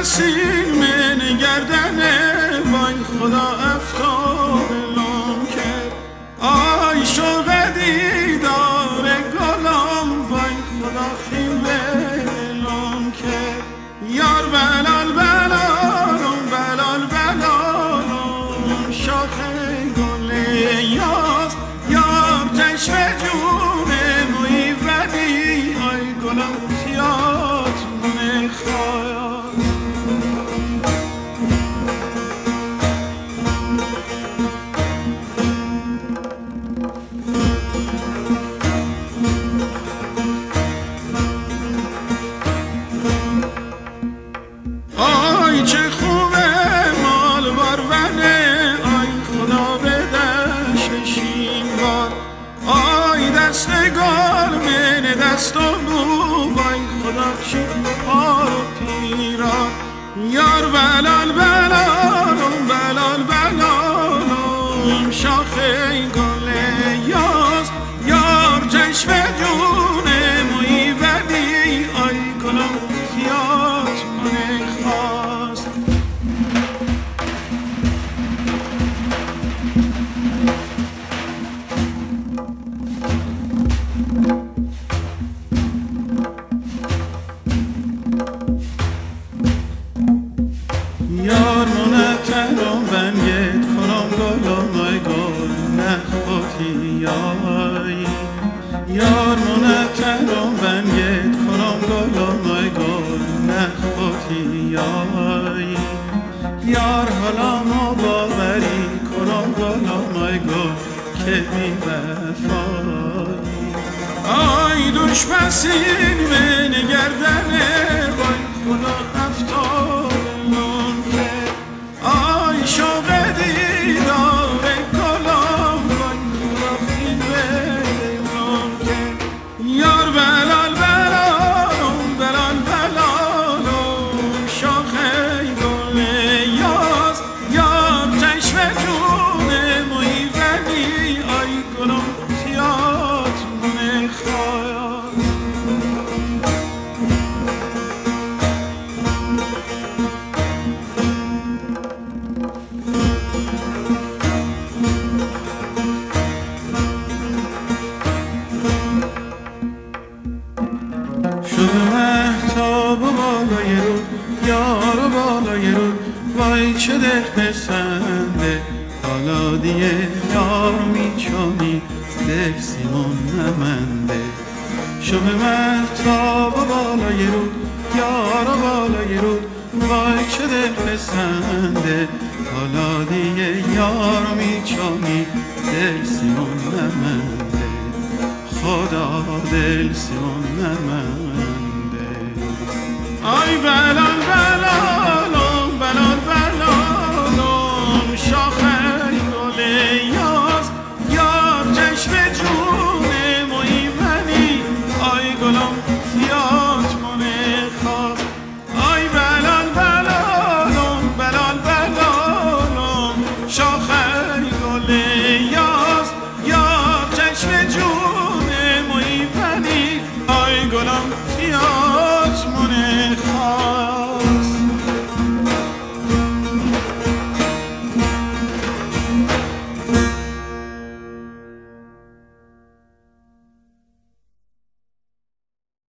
بسیل من گردنه وای خدا افتاد لام کرد آی شوق دیدار گلام وای خدا خیلی لام کرد یار بلال بلالم بلال بلالم شاخ گل یاز یار چشم جون موی ولی آی گلم تیات میخواد دستم بو وای خدا چی پا رو پیران یار بلال بلالم بلال بلالم شاخ گل یاز یار چشم جونه موی ولی آی گلم تیات من خواست یار منترم بنگت کنم گلم ای گل نخوتی یای یار منترم بنگت کنم گلم ای گل نخوتی یای یار حالا ما باوری کنم گلم ای گل که بی وفایی آی دوش بسیل من گردنه وای خدا افتاد آی شوق دیدار گلم وای خدا خیلی لام کرد یار بلال بلالم بلال بلالم شاخ گل یاز یار چشم جون موی ولی آی گلم تیات میخواد مهتاب و بالای رود یار و بالای رود وای چه دل پسنده حالا دیگه یار میچونی دل سیمون نمنده شب مهتاب و بالای رود یار و بالای رود وای چه دل پسنده حالا دیگه یار میچونی دل سیمون نمنده خدا دل سیمون نمنده آی بلال بلالم بلال بلالم شاخ گل یاز یار چشم جون موی ولی آی گلم